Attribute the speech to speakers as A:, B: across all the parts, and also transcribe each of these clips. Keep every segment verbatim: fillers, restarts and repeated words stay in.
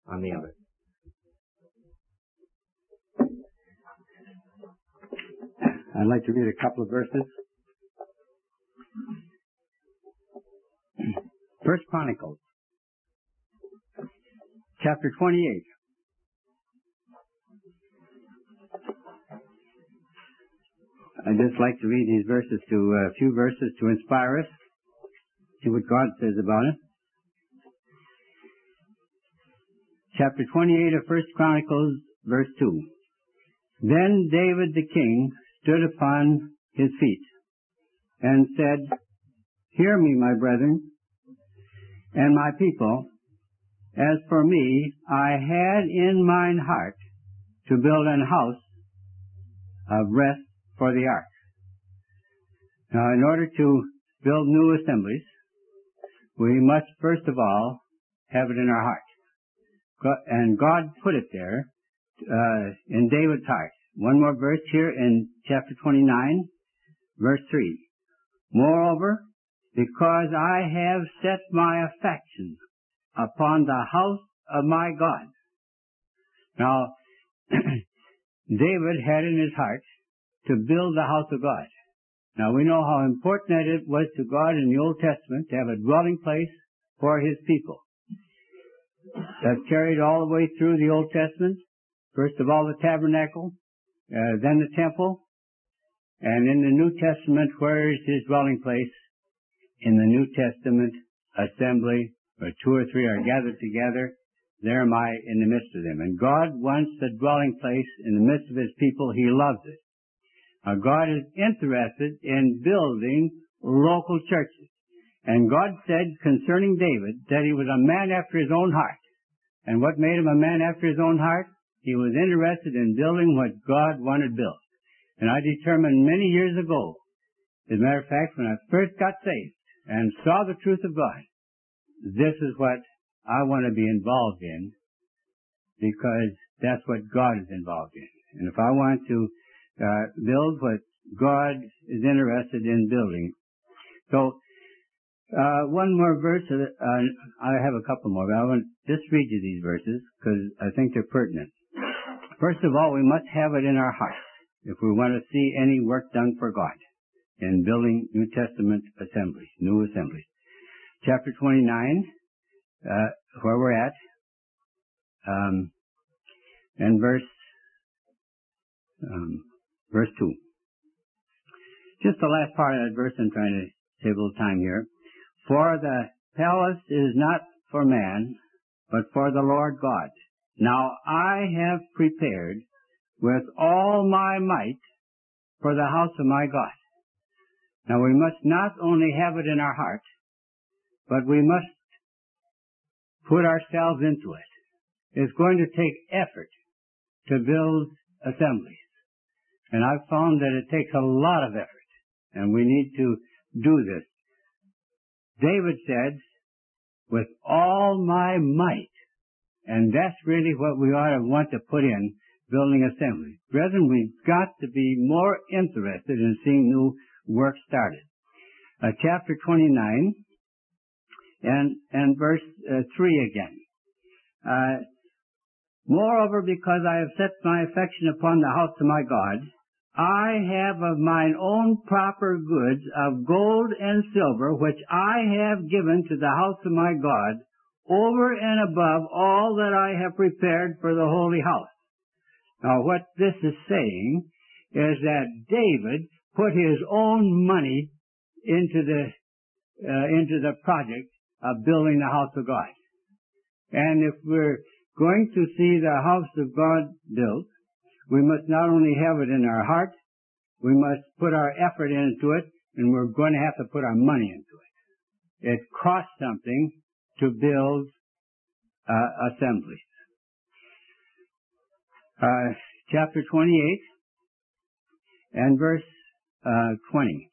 A: on the other.
B: I'd like to read a couple of verses. First Chronicles, chapter twenty-eight. I'd just like to read these verses to a few verses to inspire us, see what God says about it. Chapter twenty-eight of First Chronicles, verse two. Then David the king stood upon his feet and said, Hear me, my brethren, and my people. As for me, I had in mine heart to build an house of rest for the ark. Now, in order to build new assemblies, we must first of all have it in our heart. God, and God put it there uh, in David's heart. One more verse here in chapter twenty-nine, verse three. Moreover, because I have set my affection upon the house of my God. Now, David had in his heart to build the house of God. Now, we know how important that it was to God in the Old Testament to have a dwelling place for His people. That's carried all the way through the Old Testament. First of all, the tabernacle, uh, then the temple, and in the New Testament, where is His dwelling place? In the New Testament assembly, where two or three are gathered together, there am I in the midst of them. And God wants a dwelling place in the midst of His people. He loves it. Now, God is interested in building local churches. And God said concerning David that he was a man after His own heart. And what made him a man after His own heart? He was interested in building what God wanted built. And I determined many years ago, as a matter of fact, when I first got saved and saw the truth of God, this is what I want to be involved in, because that's what God is involved in. And if I want to uh, build what God is interested in building. So, uh, one more verse, uh, I have a couple more, but I want to just read you these verses, because I think they're pertinent. First of all, we must have it in our hearts if we want to see any work done for God in building New Testament assemblies, new assemblies. Chapter twenty-nine, uh, where we're at, um, and verse, um, verse two. Just the last part of that verse, I'm trying to save a little time here. For the palace is not for man, but for the Lord God. Now I have prepared with all my might for the house of my God. Now we must not only have it in our heart, but we must put ourselves into it. It's going to take effort to build assemblies. And I've found that it takes a lot of effort, and we need to do this. David said, with all my might, and that's really what we ought to want to put in building assemblies. Brethren, we've got to be more interested in seeing new work started. Uh, chapter twenty-nine, and, and verse uh, three again. Uh, Moreover, because I have set my affection upon the house of my God, I have of mine own proper goods of gold and silver, which I have given to the house of my God, over and above all that I have prepared for the holy house. Now, what this is saying is that David put his own money into the uh, into the project of building the house of God. And if we're going to see the house of God built, we must not only have it in our heart, we must put our effort into it, and we're going to have to put our money into it. It costs something to build uh, assemblies. Uh, chapter twenty-eight and verse uh, twenty.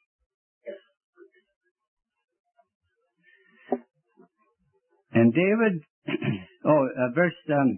B: And David, oh, uh, verse, um,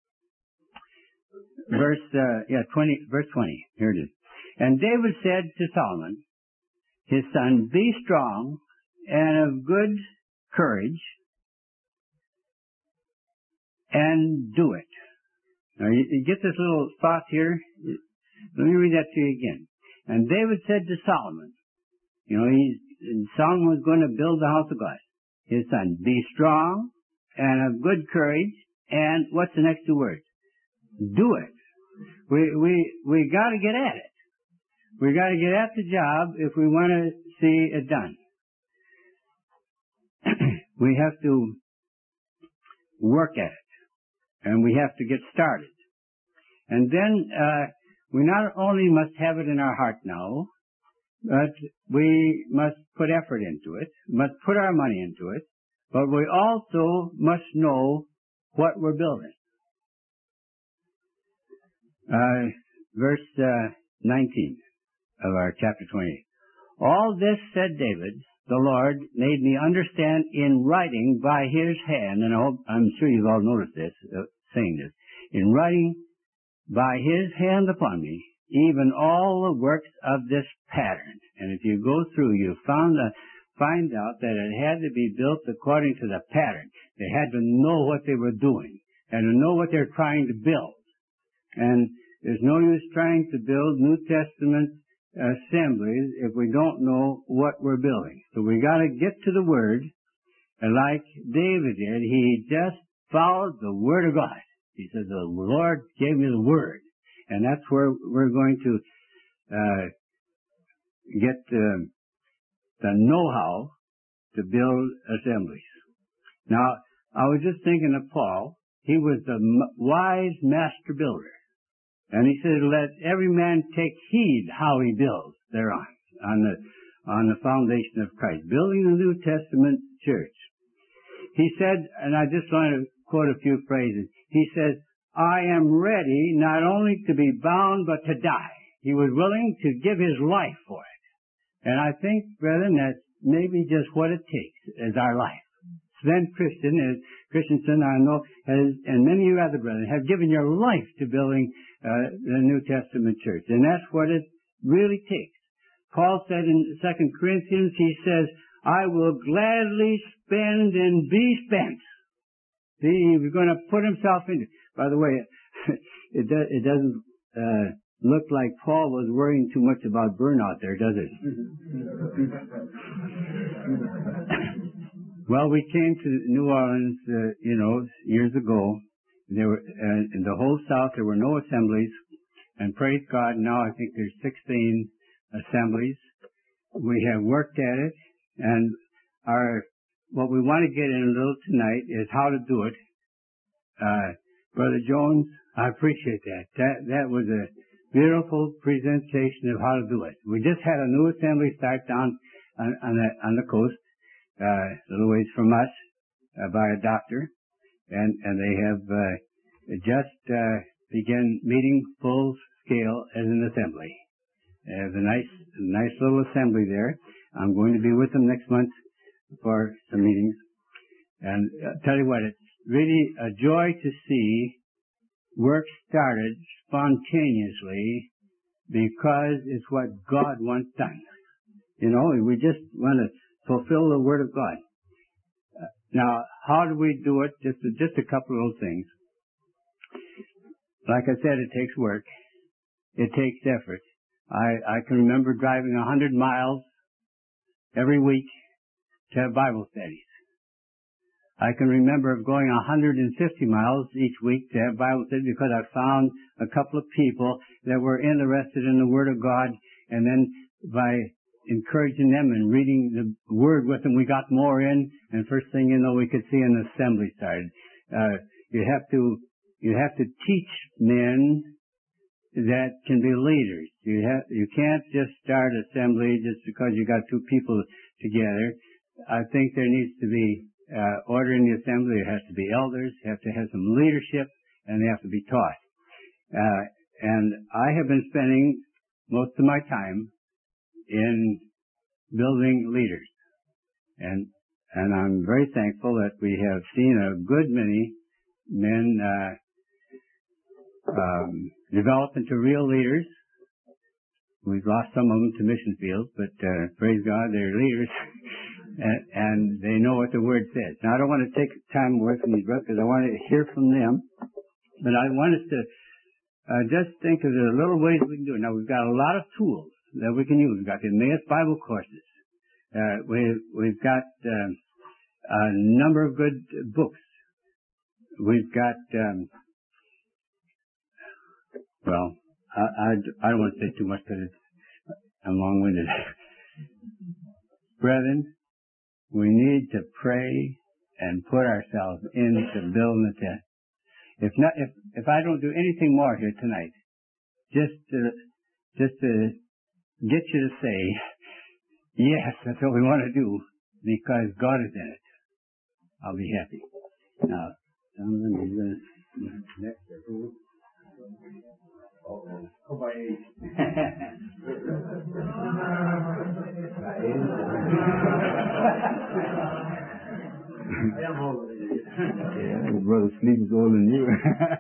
B: verse, uh, yeah, twenty, verse twenty. Here it is. And David said to Solomon, his son, be strong and of good courage, and do it. Now, you, you get this little thought here. Let me read that to you again. And David said to Solomon, you know, he's, Solomon was going to build the house of God. His son, be strong and of good courage. And what's the next two words? Do it. We, we, we gotta get at it. We gotta get at the job if we want to see it done. We have to work at it. And we have to get started. And then, uh, we not only must have it in our heart now, but we must put effort into it, must put our money into it, but we also must know what we're building. Uh, verse uh, nineteen of our chapter twenty-eight. All this, said David, the Lord made me understand in writing by his hand, and I hope, I'm sure you've all noticed this, uh, saying this, in writing by his hand upon me, even all the works of this pattern. And if you go through, you found a, find out that it had to be built according to the pattern. They had to know what they were doing and to know what they're trying to build. And there's no use trying to build New Testament assemblies if we don't know what we're building. So we got to get to the Word, and like David did, he just followed the Word of God. He said, the Lord gave me the Word. And that's where we're going to uh, get uh, the know-how to build assemblies. Now, I was just thinking of Paul. He was the wise master builder. And he said, let every man take heed how he builds thereon, on the, on the foundation of Christ, building the New Testament church. He said, and I just want to quote a few phrases, he says, I am ready not only to be bound, but to die. He was willing to give his life for it. And I think, brethren, that's maybe just what it takes as our life. Sven Christian, as Christensen, I know, has, and many of you other brethren, have given your life to building uh, the New Testament church. And that's what it really takes. Paul said in Second Corinthians, he says, I will gladly spend and be spent. See, he was going to put himself into. By the way, it, do, it doesn't uh, look like Paul was worrying too much about burnout there, does it? Well, we came to New Orleans, uh, you know, years ago. There were uh, in the whole South there were no assemblies, and praise God, now I think there's sixteen assemblies. We have worked at it, and our what we want to get in a little tonight is how to do it. Uh, Brother Jones, I appreciate that. That that was a beautiful presentation of how to do it. We just had a new assembly start down on, on the on the coast, uh, a little ways from us, uh, by a doctor, and and they have uh, just uh, begun meeting full scale as an assembly. They have a nice nice little assembly there. I'm going to be with them next month for some meetings, and I'll tell you what, it's really a joy to see work started spontaneously because it's what God wants done. You know, we just want to fulfill the Word of God. Uh, now, how do we do it? Just, just a couple of little things. Like I said, it takes work. It takes effort. I, I can remember driving a hundred miles every week to have Bible studies. I can remember going one hundred fifty miles each week to have Bible studies because I found a couple of people that were interested in the Word of God, and then by encouraging them and reading the Word with them, we got more in, and first thing you know, we could see an assembly started. Uh, you have to, you have to teach men that can be leaders. You have, you can't just start assembly just because you got two people together. I think there needs to be uh, order in the assembly. There has to be elders, have to have some leadership, and they have to be taught. Uh, and I have been spending most of my time in building leaders. And, and I'm very thankful that we have seen a good many men, uh, um, develop into real leaders. We've lost some of them to mission fields, but, uh, praise God, they're leaders. and, and they know what the Word says. Now, I don't want to take time away from these brothers because I want to hear from them, but I want us to uh, just think of the little ways we can do it. Now, we've got a lot of tools that we can use. We've got the Emmaus Bible courses. Uh, we've, we've got uh, a number of good books. We've got, um, well, I, I, I don't want to say too much because I'm long-winded. Brethren, we need to pray and put ourselves into building the tent. If not, if if I don't do anything more here tonight, just to just to get you to say, yes, that's what we want to do because God is in it, I'll be happy. Now, Donovan, are you going to next or who? Uh-oh. Go by eight. I am older than you. Yeah, your brother Sleep is older than you.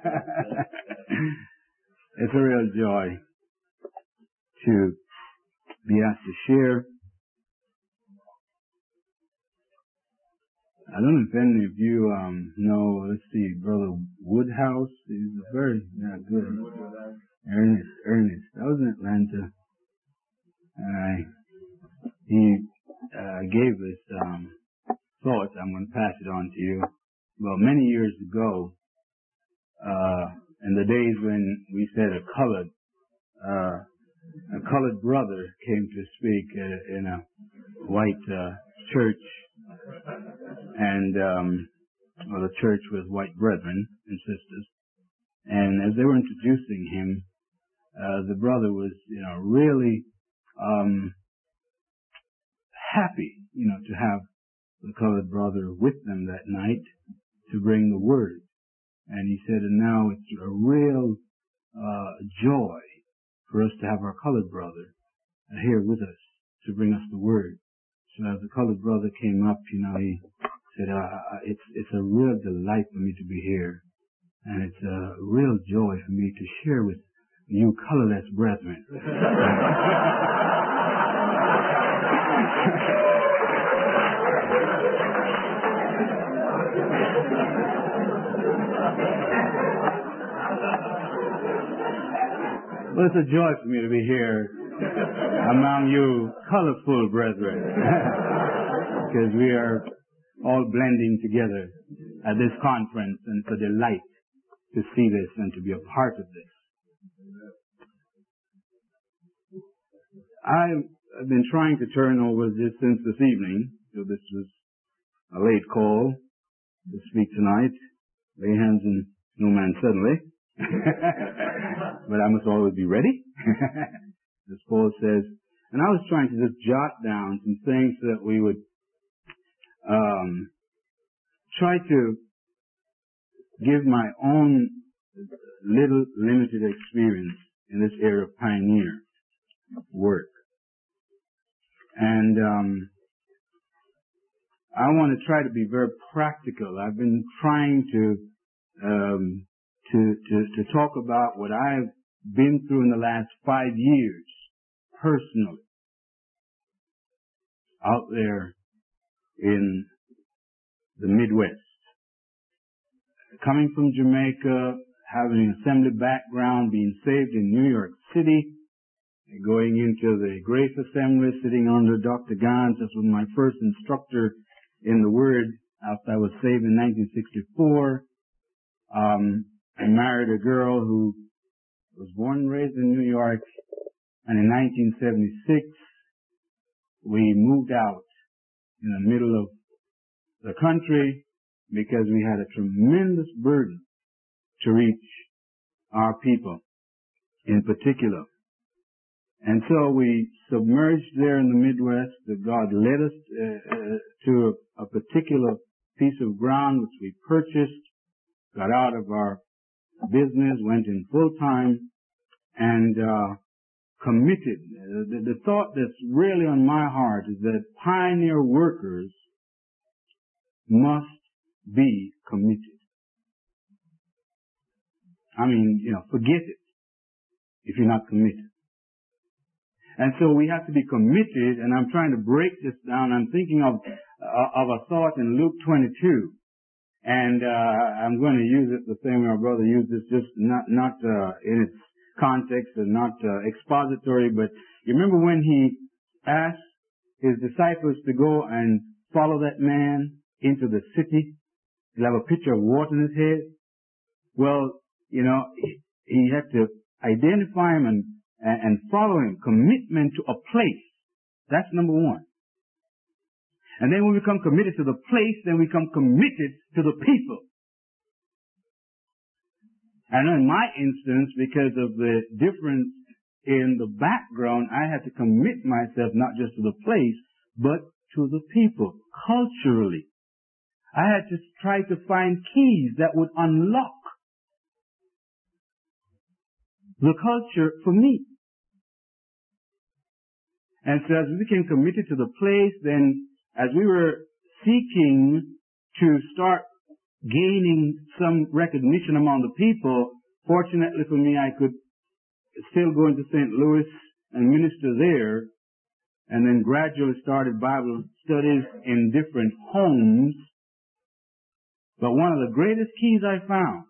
B: It's a real joy to be asked to share. I don't know if any of you um, know, let's see, Brother Woodhouse. He's a very yeah, good. Ernest, Ernest. I was in Atlanta. Uh, he uh, gave us um, thoughts. I'm going to pass it on to you. Well, many years ago, uh, in the days when we said a colored, uh, a colored brother came to speak uh, in a white uh, church, and um, well, the church was white brethren and sisters. And as they were introducing him, uh, the brother was, you know, really um, happy, you know, to have the colored brother with them that night to bring the word. And he said, and now it's a real uh, joy for us to have our colored brother here with us to bring us the word. So as the colored brother came up, you know, he said, uh, it's it's a real delight for me to be here. And it's a real joy for me to share with you colorless brethren. Well, it's a joy for me to be here among you colorful brethren, because we are all blending together at this conference, and it's a delight to see this and to be a part of this. I've been trying to turn over this since this evening, so this was a late call to speak tonight. Lay hands on no man suddenly. But I must always be ready, as Paul says. And I was trying to just jot down some things so that we would um, try to give my own little limited experience in this area of pioneer work. And um, I want to try to be very practical. I've been trying to um, to, to to talk about what I've been through in the last five years personally out there in the Midwest. Coming from Jamaica, having an assembly background, being saved in New York City, going into the Grace Assembly, sitting under Doctor Gans. This was my first instructor in the Word after I was saved in nineteen sixty-four. Um, I married a girl who was born and raised in New York, and in nineteen seventy-six, we moved out in the middle of the country because we had a tremendous burden to reach our people in particular. And so we submerged there in the Midwest. That God led us uh, uh, to a, a particular piece of ground which we purchased, got out of our business, went in full time, and uh, committed. Uh, the, the thought that's really on my heart is that pioneer workers must be committed. I mean, you know, forget it if you're not committed.
A: And so we have to be committed, and I'm trying to break this down. I'm thinking of, uh, of a thought in Luke twenty-two. And, uh, I'm going to use it the same way our brother used it, just not, not, uh, in its context and not, uh, expository, but you remember when he asked his disciples to go and follow that man into the city? He'll have a pitcher of water in his head. Well, you know, he, he had to identify him and, and follow him. Commitment to a place. That's number one. And then when we become committed to the place, then we become committed to the people. And in my instance, because of the difference in the background, I had to commit myself not just to the place, but to the people, culturally. I had to try to find keys that would unlock the culture for me. And so as we became committed to the place, then as we were seeking to start gaining some recognition among the people, fortunately for me, I could still go into Saint Louis and minister there, and then gradually started Bible studies in different homes. But one of the greatest keys I found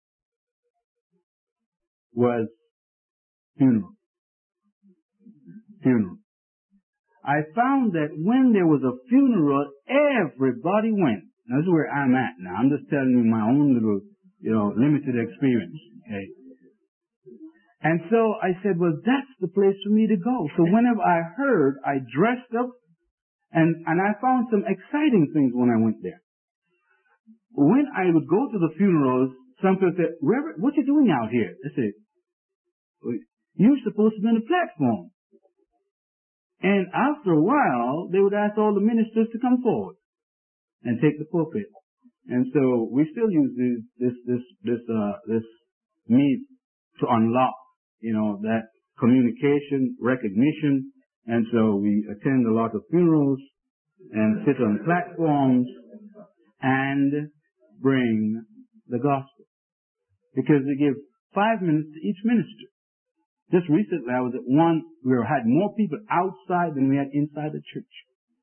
A: was funeral. Funeral. I found that when there was a funeral, everybody went. Now, this is where I'm at now. I'm just telling you my own little, you know, limited experience. Okay. And so I said, well, that's the place for me to go. So whenever I heard, I dressed up, and, and I found some exciting things when I went there. When I would go to the funerals, some people said, Reverend, what you doing out here? I said, you're supposed to be on the platform. And after a while, they would ask all the ministers to come forward and take the pulpit. And so we still use this, this, this, this, uh, this means to unlock, you know, that communication, recognition. And so we attend a lot of funerals and sit on platforms and bring the gospel. Because they give five minutes to each minister. Just recently, I was at one where we had more people outside than we had inside the church.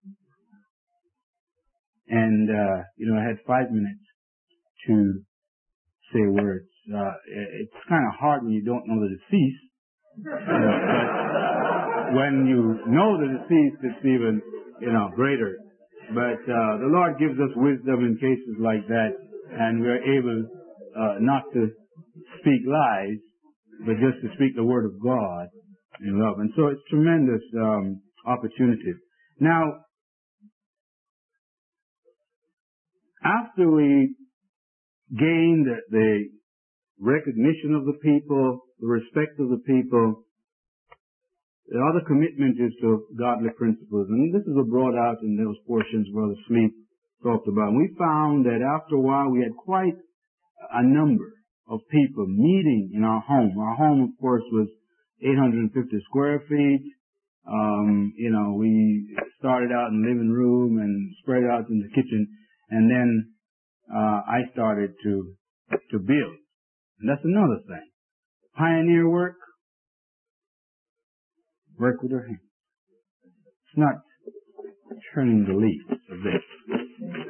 A: And, uh, you know, I had five minutes to say words. Uh, it's kind of hard when you don't know the deceased. Uh, but when you know the deceased, it's even, you know, greater. But, uh, the Lord gives us wisdom in cases like that, and we're able, uh, not to speak lies, but just to speak the word of God in love. And so it's tremendous um, opportunity. Now, after we gained the recognition of the people, the respect of the people, the other commitment is to godly principles. And this is brought out in those portions Brother Sleep talked about. And we found that after a while we had quite a number of people meeting in our home. Our home, of course, was eight hundred fifty square feet. Um, you know, we started out in the living room and spread out in the kitchen, and then uh, I started to to build. And that's another thing. Pioneer work, work with our hands. It's not turning the leaves of this.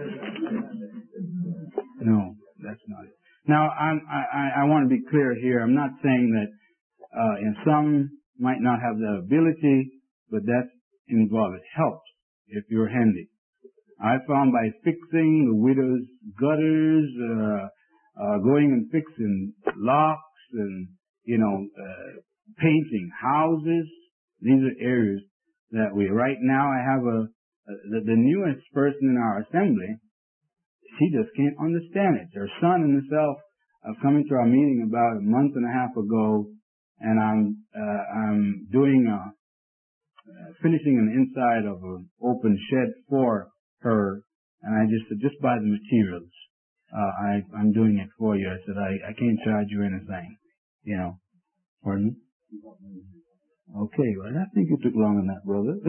A: No, that's not it. Now, I'm, I, I want to be clear here. I'm not saying that uh, and some might not have the ability, but that's involved. It helps if you're handy. I found by fixing the widow's gutters, uh, uh, going and fixing locks and, you know, uh, painting houses. These are areas that we, right now I have a, a the, the newest person in our assembly. She just can't understand it. Her son and herself have come into our meeting about a month and a half ago, and I'm uh, I'm doing a, uh, finishing an inside of an open shed for her, and I just said, just buy the materials. Uh, I I'm doing it for you. I said I I can't charge you anything, you know. Pardon me? Okay, well I think you took long on that, brother.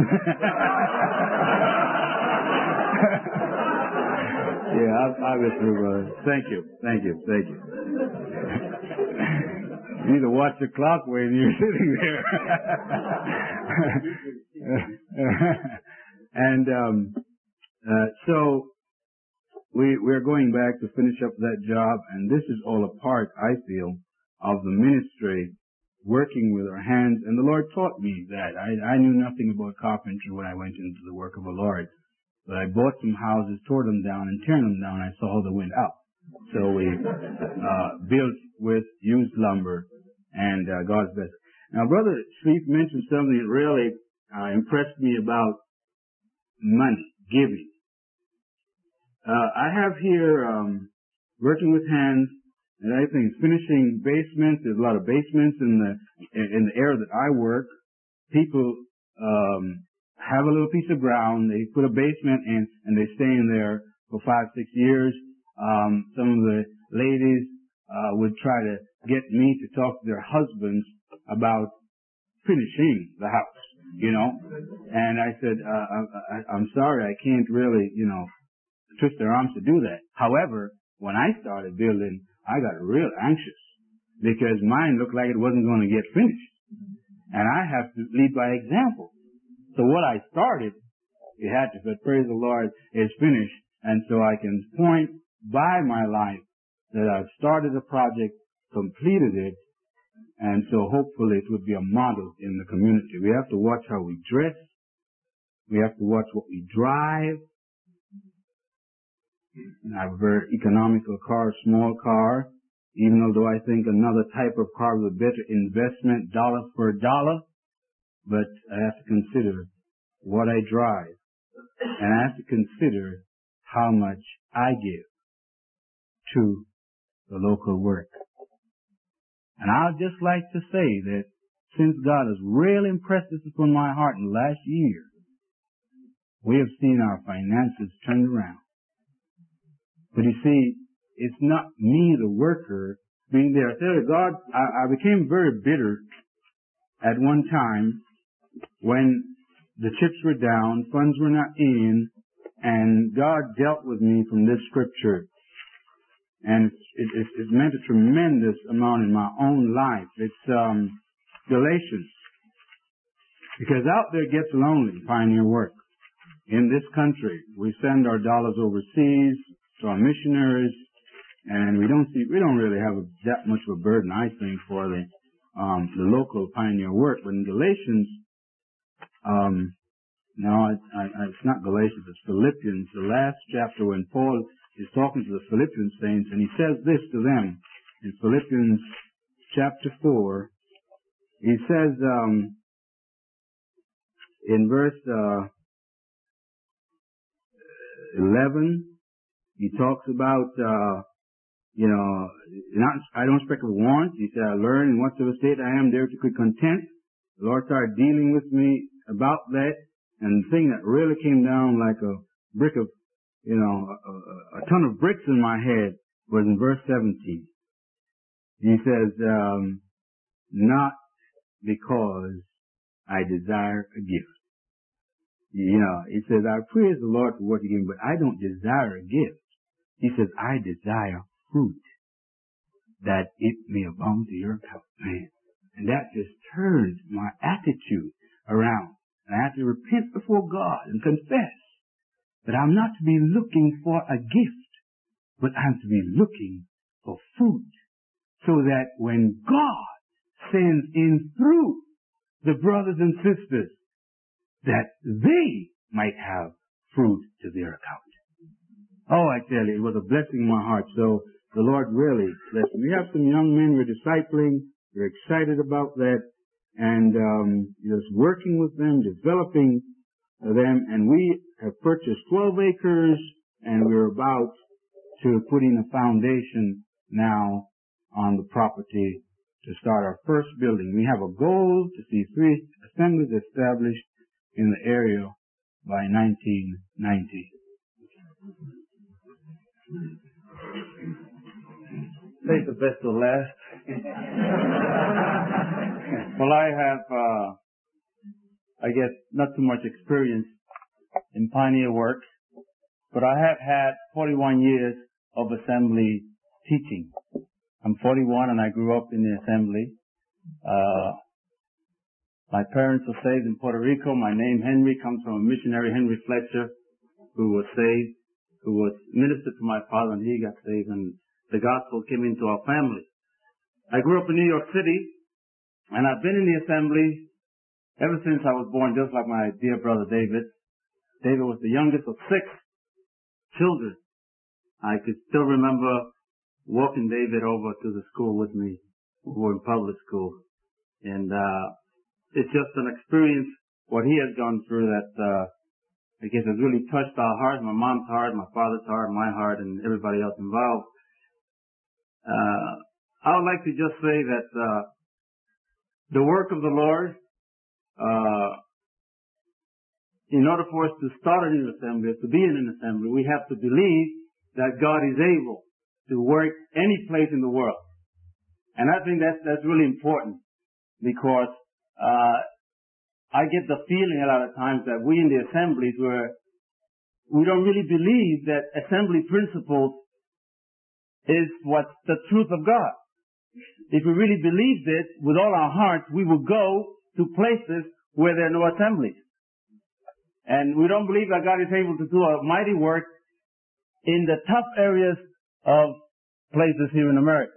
A: Yeah, obviously, brother. Thank you, thank you, thank you. You need to watch the clock when you're sitting there. and um, uh, so we we're going back to finish up that job, and this is all a part, I feel, of the ministry, working with our hands. And the Lord taught me that. I, I knew nothing about carpentry when I went into the work of the Lord. But I bought some houses, tore them down, and tearing them down, I saw how they went up. So we uh, built with used lumber, and uh, God's best. Now, Brother Sleep mentioned something that really uh, impressed me about money, giving. Uh, I have here um, working with hands, and I think finishing basements. There's a lot of basements in the in the area that I work. People um, have a little piece of ground. They put a basement in, and they stay in there for five, six years. Um, some of the ladies uh, would try to get me to talk to their husbands about finishing the house, you know. And I said, uh, I, I, I'm sorry, I can't really, you know, twist their arms to do that. However, when I started building, I got real anxious because mine looked like it wasn't going to get finished. And I have to lead by example. So what I started, it had to, but praise the Lord, is finished. And so I can point by my life that I've started a project, completed it, and so hopefully it would be a model in the community. We have to watch how we dress. We have to watch what we drive. And I have a very economical car, small car, even although I think another type of car was a better investment, dollar for dollar. But I have to consider what I drive. And I have to consider how much I give to the local work. And I'd just like to say that since God has really impressed this upon my heart in the last year, we have seen our finances turned around. But you see, it's not me, the worker, being there. I tell you, God, I, I became very bitter at one time when the chips were down, funds were not in, and God dealt with me from this scripture. And it, it, it meant a tremendous amount in my own life. It's um, Galatians. Because out there it gets lonely, pioneer work. In this country, we send our dollars overseas to our missionaries, and we don't see, we don't really have a, that much of a burden, I think, for the um, the local pioneer work. But in Galatians, um, no, I, I, it's not Galatians, it's Philippians, the last chapter when Paul is talking to the Philippian saints, and he says this to them in Philippians chapter four. He says um, in verse uh, eleven, he talks about, uh, you know, not, I don't expect a want. He said, I learn in whatsoever state I am there to be content. The Lord started dealing with me about that, and the thing that really came down like a brick of, you know, a, a, a ton of bricks in my head was in verse seventeen. He says, um, not because I desire a gift. You know, he says, I praise the Lord for what you give me, but I don't desire a gift. He says, I desire fruit, that it may abound to your account. Man. And that just turns my attitude around. And I have to repent before God and confess that I'm not to be looking for a gift, but I'm to be looking for fruit. So that when God sends in through the brothers and sisters, that they might have fruit to their account. Oh, I tell you, it was a blessing in my heart. So the Lord really blessed me. We have some young men we're discipling. We're excited about that. And um, just working with them, developing them. And we have purchased twelve acres, and we're about to put in a foundation now on the property to start our first building. We have a goal to see three assemblies established in the area by nineteen ninety.
C: Save the best to last. Well, I have, uh, I guess, not too much experience in pioneer work, but I have had forty-one years of assembly teaching. I'm forty-one and I grew up in the assembly. Uh, My parents were saved in Puerto Rico. My name, Henry, comes from a missionary, Henry Fletcher, who was saved, who was ministered to my father, and he got saved, and the gospel came into our family. I grew up in New York City, and I've been in the assembly ever since I was born, just like my dear brother David. David was the youngest of six children. I could still remember walking David over to the school with me. We were in public school. And uh it's just an experience, what he has gone through, that uh I guess has really touched our heart, my mom's heart, my father's heart, my heart, and everybody else involved. Uh I would like to just say that uh the work of the Lord, uh in order for us to start a new assembly, to be in an assembly, we have to believe that God is able to work any place in the world. And I think that's, that's really important, because, uh, I get the feeling a lot of times that we in the assemblies where we don't really believe that assembly principles is what's the truth of God. If we really believed it with all our hearts, we would go to places where there are no assemblies. And we don't believe that God is able to do a mighty work in the tough areas of places here in America.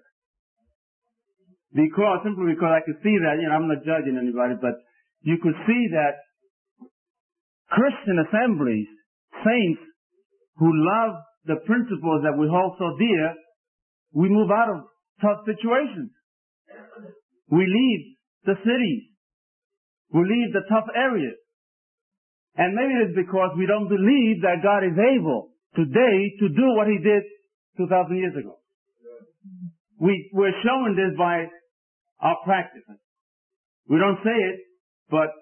C: Because, simply because I could see that, you know, I'm not judging anybody, but you could see that Christian assemblies, saints who love the principles that we hold so dear, we move out of tough situations. We leave the cities. We leave the tough areas. And maybe it's because we don't believe that God is able today to do what He did two thousand years ago. We, we're showing this by our practices. We don't say it, but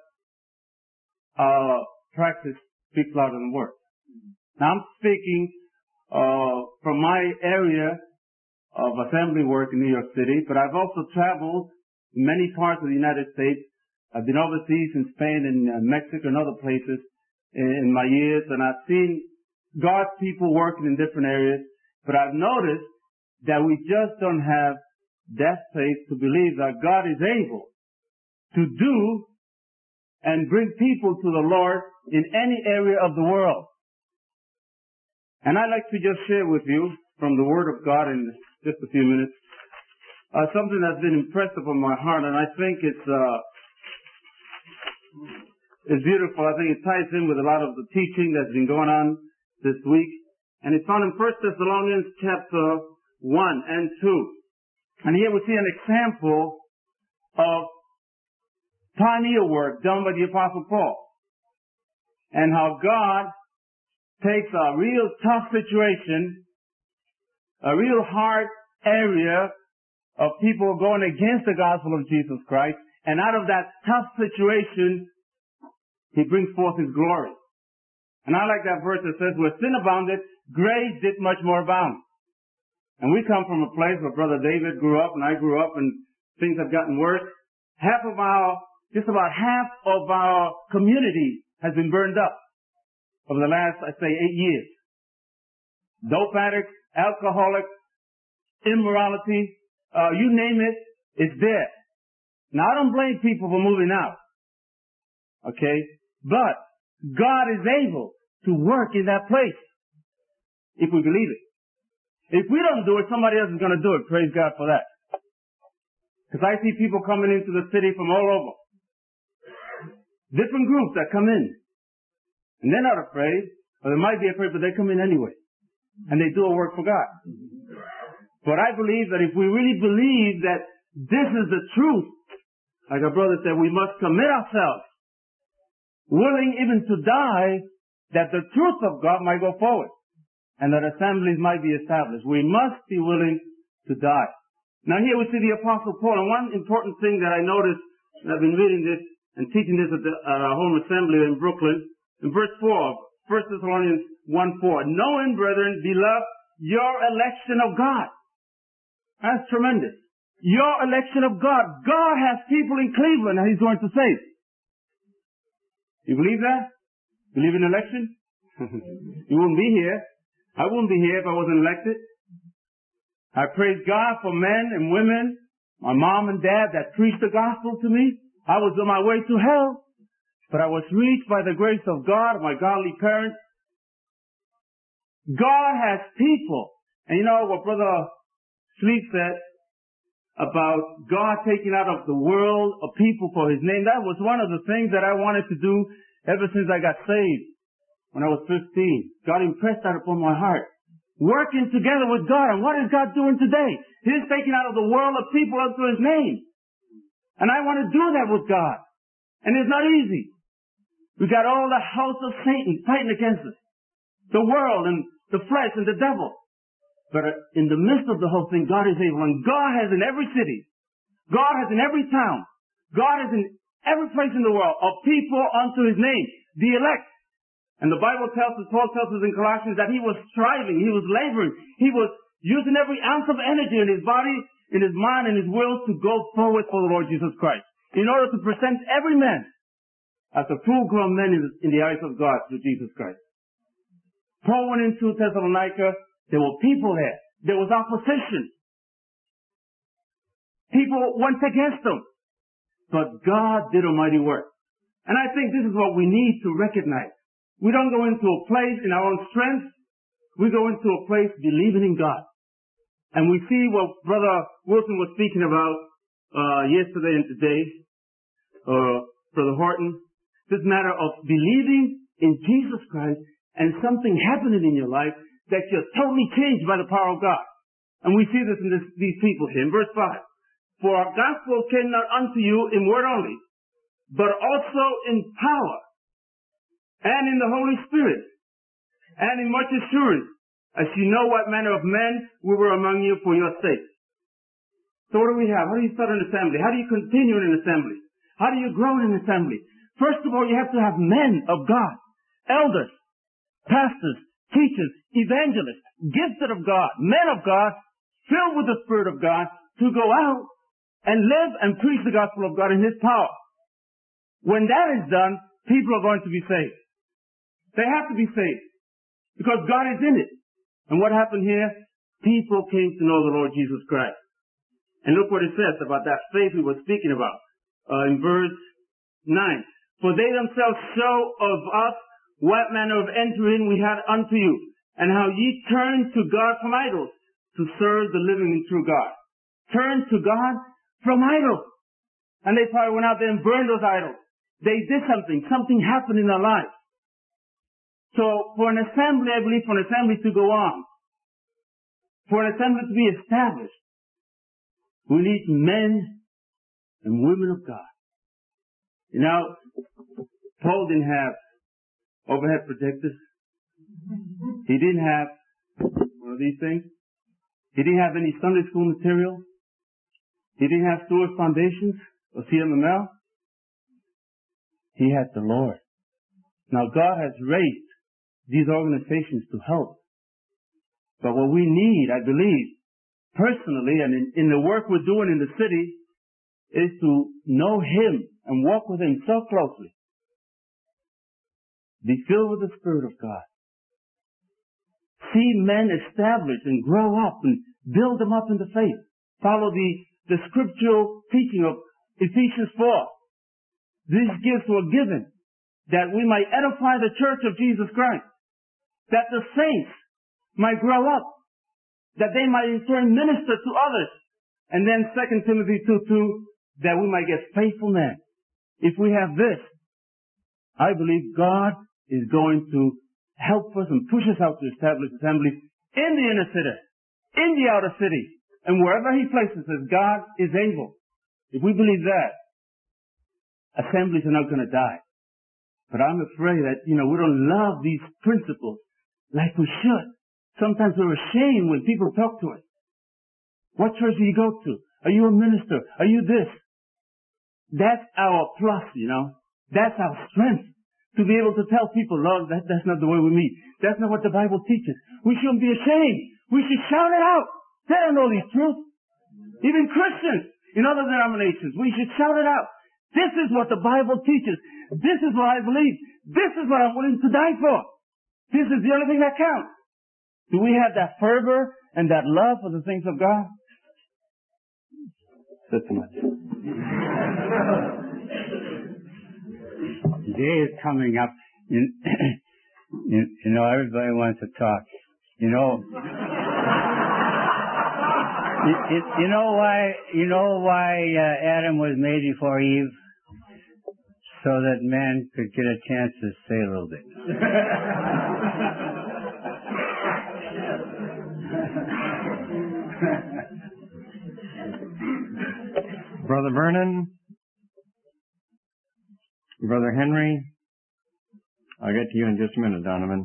C: our practice speaks louder than words. Now I'm speaking uh, from my area of assembly work in New York City, but I've also traveled in many parts of the United States. I've been overseas in Spain and uh, Mexico and other places in, in my years, and I've seen God's people working in different areas, but I've noticed that we just don't have that faith to believe that God is able to do and bring people to the Lord in any area of the world. And I'd like to just share with you from the Word of God in just a few minutes uh, something that's been impressed upon my heart, and I think it's uh, it's beautiful. I think it ties in with a lot of the teaching that's been going on this week. And it's found in First Thessalonians chapter one and two. And here we see an example of pioneer work done by the Apostle Paul. And how God takes a real tough situation, a real hard area of people going against the gospel of Jesus Christ, and out of that tough situation, He brings forth His glory. And I like that verse that says, where sin abounded, grace did much more abound. And we come from a place where Brother David grew up and I grew up, and things have gotten worse. Half of our, just about half of our community has been burned up over the last, I'd say, eight years. Dope addicts, alcoholics, immorality, uh, you name it, it's there. Now I don't blame people for moving out. Okay? But God is able to work in that place if we believe it. If we don't do it, somebody else is going to do it. Praise God for that. Because I see people coming into the city from all over. Different groups that come in. And they're not afraid, or they might be afraid, but they come in anyway. And they do a work for God. But I believe that if we really believe that this is the truth, like our brother said, we must commit ourselves, willing even to die, that the truth of God might go forward, and that assemblies might be established. We must be willing to die. Now here we see the Apostle Paul, and one important thing that I noticed, and I've been reading this and teaching this at the uh, home assembly in Brooklyn, in verse four, First Thessalonians one four, knowing, brethren, beloved, your election of God. That's tremendous. Your election of God. God has people in Cleveland that He's going to save. You believe that? Believe in election? You wouldn't be here. I wouldn't be here if I wasn't elected. I praise God for men and women, my mom and dad that preached the gospel to me. I was on my way to hell, but I was reached by the grace of God, my godly parents. God has people. And you know what Brother Sleep said about God taking out of the world a people for His name? That was one of the things that I wanted to do ever since I got saved when I was fifteen. God impressed that upon my heart. Working together with God. And what is God doing today? He's taking out of the world of people unto His name. And I want to do that with God. And it's not easy. We got all the house of Satan fighting against us. The world and the flesh and the devil. But in the midst of the whole thing, God is able. And God has in every city. God has in every town. God has in every place in the world a people unto His name. The elect. And the Bible tells us, Paul tells us in Colossians that he was striving, he was laboring, he was using every ounce of energy in his body, in his mind, and his will to go forward for the Lord Jesus Christ. In order to present every man as a full-grown man in the, in the eyes of God through Jesus Christ. Paul went into Thessalonica, there were people there. There was opposition. People went against them. But God did a mighty work. And I think this is what we need to recognize. We don't go into a place in our own strength. We go into a place believing in God. And we see what Brother Wilson was speaking about uh yesterday and today, uh, Brother Horton. This matter of believing in Jesus Christ and something happening in your life that you're totally changed by the power of God. And we see this in this, these people here. In verse five. For our gospel came not unto you in word only, but also in power, and in the Holy Spirit, and in much assurance, as you know what manner of men we were among you for your sake. So what do we have? How do you start an assembly? How do you continue in an assembly? How do you grow in an assembly? First of all, you have to have men of God, elders, pastors, teachers, evangelists, gifted of God, men of God, filled with the Spirit of God, to go out and live and preach the gospel of God in His power. When that is done, people are going to be saved. They have to be saved because God is in it. And what happened here? People came to know the Lord Jesus Christ. And look what it says about that faith we were speaking about uh, in verse nine. For they themselves show of us what manner of entering we had unto you, and how ye turned to God from idols to serve the living and true God. Turned to God from idols. And they probably went out there and burned those idols. They did something. Something happened in their lives. So for an assembly, I believe for an assembly to go on, for an assembly to be established, we need men and women of God. You know, Paul didn't have overhead projectors. He didn't have one of these things. He didn't have any Sunday school material. He didn't have Stewart Foundations or C M M L. He had the Lord. Now God has raised these organizations to help. But what we need, I believe, personally, and in, in the work we're doing in the city, is to know Him and walk with Him so closely. Be filled with the Spirit of God. See men establish and grow up and build them up in the faith. Follow the, the scriptural teaching of Ephesians four. These gifts were given that we might edify the church of Jesus Christ. That the saints might grow up. That they might in turn minister to others. And then Second Timothy two two, that we might get faithful men. If we have this, I believe God is going to help us and push us out to establish assemblies in the inner city, in the outer city, and wherever He places us, God is able. If we believe that, assemblies are not going to die. But I'm afraid that, you know, we don't love these principles like we should. Sometimes we're ashamed when people talk to us. What church do you go to? Are you a minister? Are you this? That's our plus, you know. That's our strength. To be able to tell people, Lord, that, that's not the way we meet. That's not what the Bible teaches. We shouldn't be ashamed. We should shout it out. They don't know these truths. Even Christians in other denominations, we should shout it out. This is what the Bible teaches. This is what I believe. This is what I'm willing to die for. This is the only thing that counts. Do we have that fervor and that love for the things of God? That's too much.
B: The day is coming up. You, you, you know, everybody wants to talk. You know, you, you, you know why? You know why uh, Adam was made before Eve, so that man could get a chance to say a little bit.
D: Brother Vernon, Brother Henry, I'll get to you in just a minute, Donovan.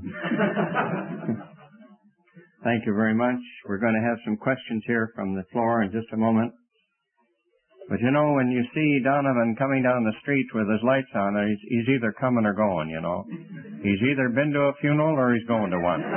D: Thank you very much. We're going to have some questions here from the floor in just a moment. But you know, when you see Donovan coming down the street with his lights on, he's, he's either coming or going, you know. He's either been to a funeral or he's going to one.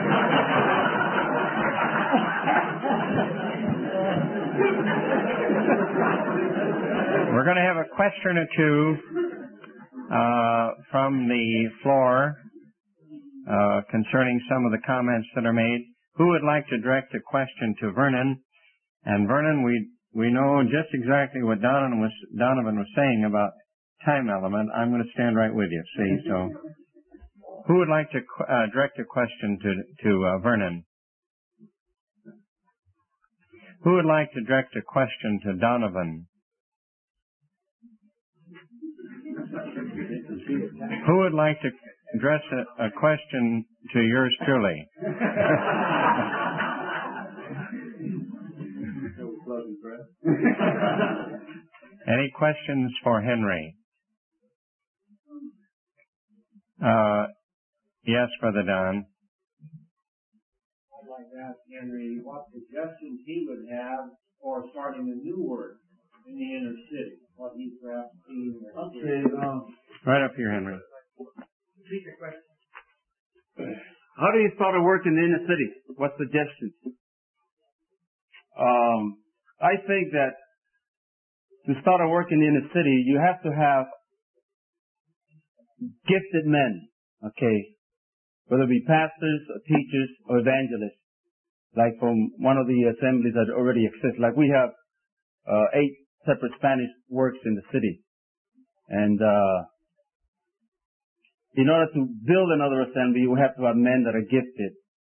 D: We're going to have a question or two uh, from the floor uh, concerning some of the comments that are made. Who would like to direct a question to Vernon? And Vernon, we we know just exactly what Donovan was Donovan was saying about time element. I'm going to stand right with you. See, so who would like to uh, direct a question to to uh, Vernon? Who would like to direct a question to Donovan? Who would like to address a, a question to yours truly? Any questions for Henry? Uh, yes, Brother Don.
E: I'd like to ask Henry what suggestions he would have for starting a new work in the inner city. What he's perhaps seen or
A: Okay, um,
D: Right up here, Henry.
E: repeat your question.
A: how do you start a work in the inner city? What suggestions? Um, I think that to start a work in the inner city, you have to have gifted men, okay? Whether it be pastors or teachers or evangelists, like from one of the assemblies that already exist. Like we have uh, eight separate Spanish works in the city. And uh, in order to build another assembly, you have to have men that are gifted,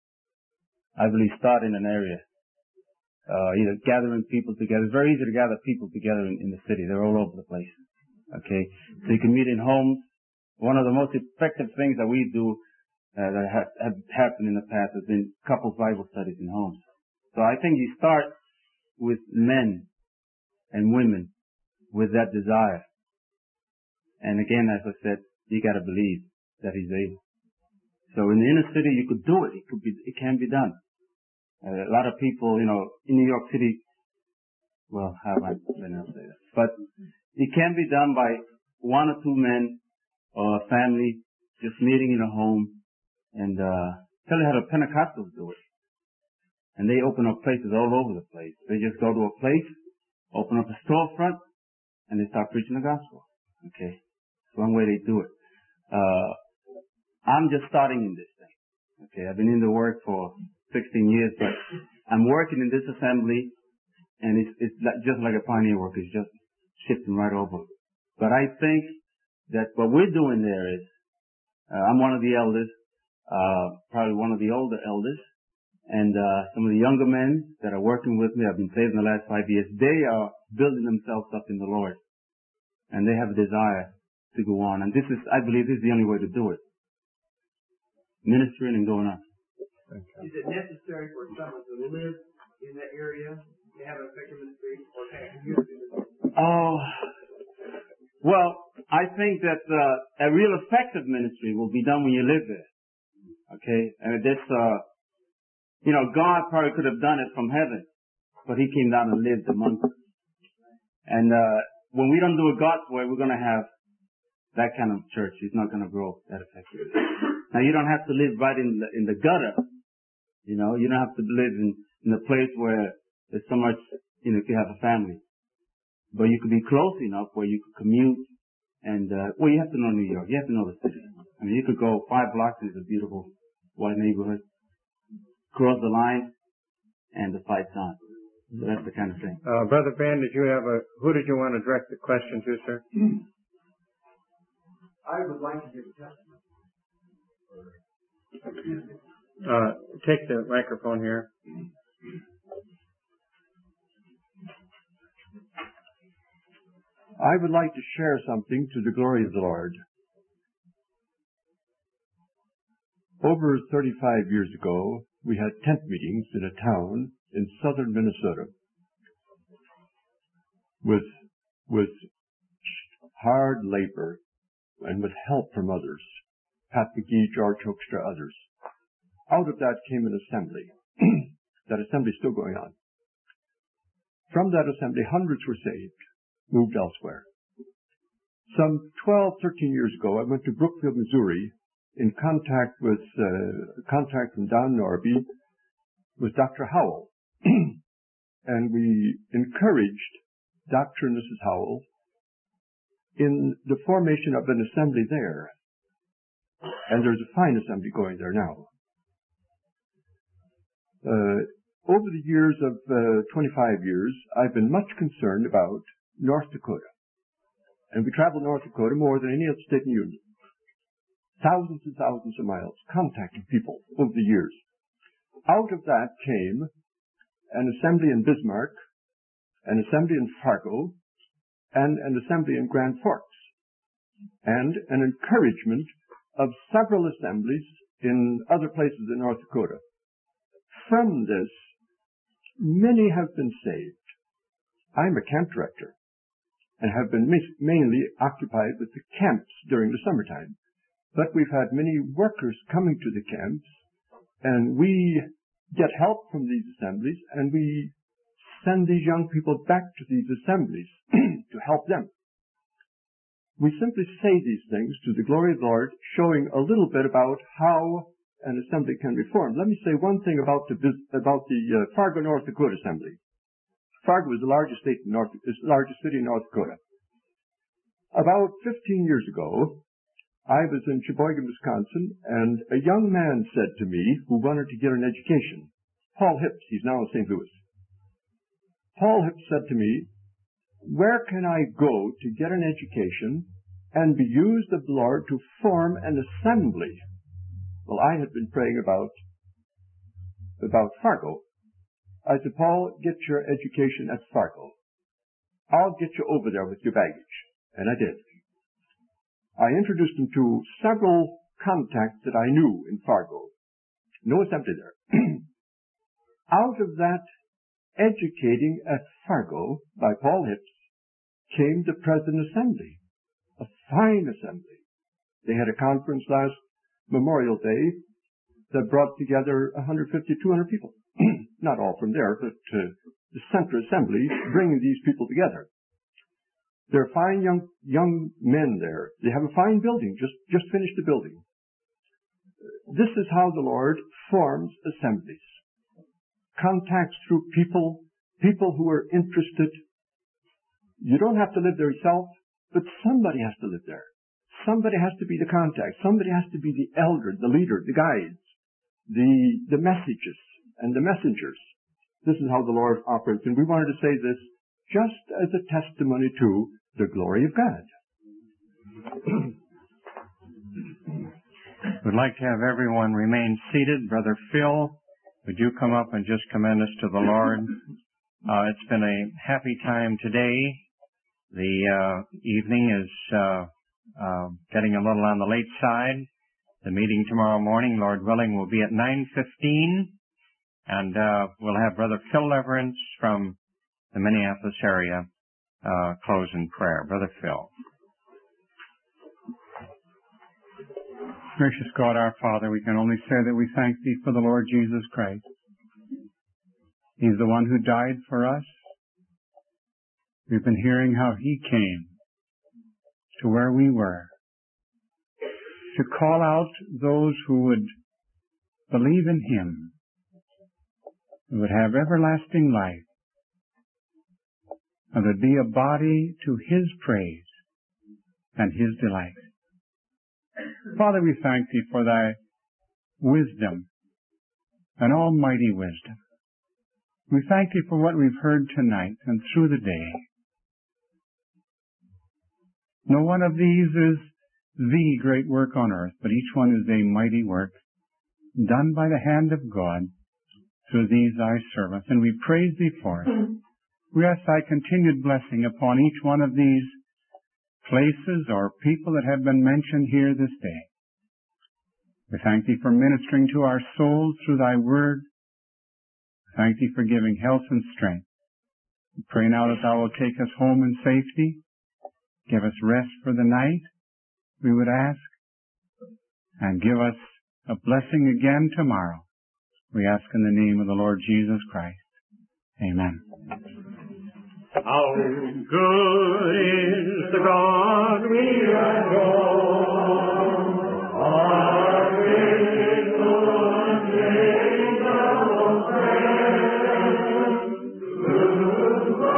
A: I believe, start in an area. Uh, either gathering people together. It's very easy to gather people together in, in the city. They're all over the place. Okay? So you can meet in homes. One of the most effective things that we do uh, that have, have happened in the past has been couples Bible studies in homes. So I think you start with men and women with that desire. And again, as I said, you gotta believe that He's able. So in the inner city, you could do it. It could be, it can be done. Uh, a lot of people, you know, in New York City, well, how am I going to say that? But it can be done by one or two men or a family just meeting in a home. And uh, tell you how the Pentecostals do it. And they open up places all over the place. They just go to a place, open up a storefront, and they start preaching the gospel. Okay? It's one way they do it. Uh, I'm just starting in this thing. Okay? I've been in the work for sixteen years, but I'm working in this assembly, and it's, it's like, just like a pioneer work. It's just shifting right over. But I think that what we're doing there is, uh, I'm one of the elders, uh, probably one of the older elders, and uh, some of the younger men that are working with me, I've been saved in the last five years, they are building themselves up in the Lord, and they have a desire to go on. And this is, I believe, this is the only way to do it. Ministering and going on.
E: Is it necessary for someone to live in that area to have an effective ministry, or can a community ministry?
A: Oh, well, I think that uh, a real effective ministry will be done when you live there. Okay, and this, uh, you know, God probably could have done it from heaven, but He came down and lived among us. And uh, when we don't do it God's way, we're going to have that kind of church. It's not going to grow that effectively. Now, you don't have to live right in the in the gutter. You know, you don't have to live in, in a place where there's so much, you know, if you have a family. But you could be close enough where you could commute and, uh, well, you have to know New York. You have to know the city. I mean, you could go five blocks into a beautiful white neighborhood, cross the line, and the fight's on. So that's the kind of thing.
D: Uh, Brother Ben, did you have a, who did you want to direct the question to, sir?
E: I would like to give a testimony.
D: Uh, take the microphone here.
F: I would like to share something to the glory of the Lord. Over thirty-five years ago, we had tent meetings in a town in southern Minnesota with, with hard labor and with help from others, Pat McGee, George Hoekstra, others. Out of that came an assembly. That assembly is still going on. From that assembly, hundreds were saved, moved elsewhere. Some twelve, thirteen years ago, I went to Brookfield, Missouri, in contact with, uh, contact from Don Norby, with Doctor Howell. And we encouraged Doctor and Missus Howell in the formation of an assembly there. And there's a fine assembly going there now. Uh, over the years of uh, twenty-five years, I've been much concerned about North Dakota. And we traveled North Dakota more than any other state in the Union. Thousands and thousands of miles, contacting people over the years. Out of that came an assembly in Bismarck, an assembly in Fargo, and an assembly in Grand Forks, and an encouragement of several assemblies in other places in North Dakota. From this, many have been saved. I'm a camp director and have been mainly occupied with the camps during the summertime. But we've had many workers coming to the camps, and we get help from these assemblies, and we send these young people back to these assemblies to help them. We simply say these things to the glory of the Lord, showing a little bit about how an assembly can be formed. Let me say one thing about the about the uh, Fargo, North Dakota Assembly. Fargo is the largest state in North, is the largest city in North Dakota. About fifteen years ago, I was in Sheboygan, Wisconsin, and a young man said to me, who wanted to get an education, Paul Hipps, he's now in Saint Louis. Paul Hipps said to me, where can I go to get an education and be used of the Lord to form an assembly? Well, I had been praying about, about Fargo. I said, Paul, get your education at Fargo. I'll get you over there with your baggage. And I did. I introduced him to several contacts that I knew in Fargo. No assembly there. Out of that educating at Fargo by Paul Hipps came the present assembly. A fine assembly. They had a conference last Memorial Day that brought together one hundred fifty, two hundred people. Not all from there, but uh, the Center Assembly bringing these people together. There are fine young young men there. They have a fine building, just, just finished the building. This is how the Lord forms assemblies. Contacts through people, people who are interested. You don't have to live there yourself, but somebody has to live there. Somebody has to be the contact. Somebody has to be the elder, the leader, the guides, the, the messages, and the messengers. This is how the Lord operates. And we wanted to say this just as a testimony to the glory of God.
D: We'd like to have everyone remain seated. Brother Phil, would you come up and just commend us to the Lord? Uh, it's been a happy time today. The uh, evening is uh, uh, getting a little on the late side. The meeting tomorrow morning, Lord willing, will be at nine fifteen. And uh, we'll have Brother Phil Leverance from the Minneapolis area uh, close in prayer. Brother Phil.
G: Gracious God, our Father, we can only say that we thank Thee for the Lord Jesus Christ. He's the one who died for us. We've been hearing how He came to where we were, to call out those who would believe in Him, who would have everlasting life, and would be a body to His praise and His delight. Father, we thank Thee for Thy wisdom and almighty wisdom. We thank Thee for what we've heard tonight and through the day. No one of these is the great work on earth, but each one is a mighty work done by the hand of God through these thy servants, and we praise thee for it. We ask thy continued blessing upon each one of these places or people that have been mentioned here this day. We thank thee for ministering to our souls through thy word. We thank thee for giving health and strength. We pray now that thou wilt take us home in safety, give us rest for the night, we would ask, and give us a blessing again tomorrow. We ask in the name of the Lord Jesus Christ. Amen.
E: How good is the God we adore. Our faithful and faithful friend, who